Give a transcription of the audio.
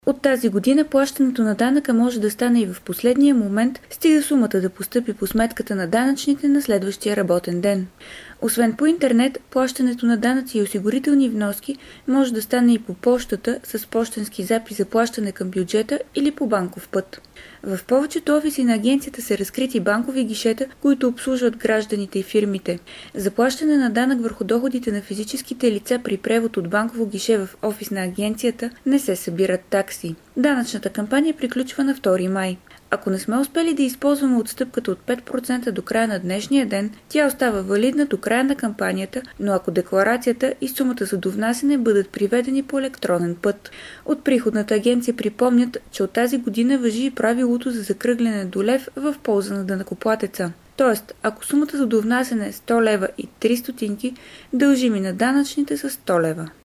От тази година плащането на данъка може да стане и в последния момент, стига сумата да постъпи по сметката на данъчните на следващия работен ден. Освен по интернет, плащането на данъци и осигурителни вноски може да стане и по пощата с пощенски запис за плащане към бюджета или по банков път. В повечето офиси на агенцията са разкрити банкови гишета, които обслужват гражданите и фирмите. За плащане на данък върху доходите на физическите лица при превод от банково гише в офис на агенцията не се събират такси. Данъчната кампания приключва на 2 май. Ако не сме успели да използваме отстъпката от 5% до края на днешния ден, тя остава валидна до края на кампанията, но ако декларацията и сумата за довнасяне бъдат приведени по електронен път. От приходната агенция припомнят, че от тази година важи и правилото за закръгляне до лев в полза на данъкоплатеца. Тоест, ако сумата за довнасяне е 100 лева и 3 стотинки, дължим и на данъчните с 100 лева.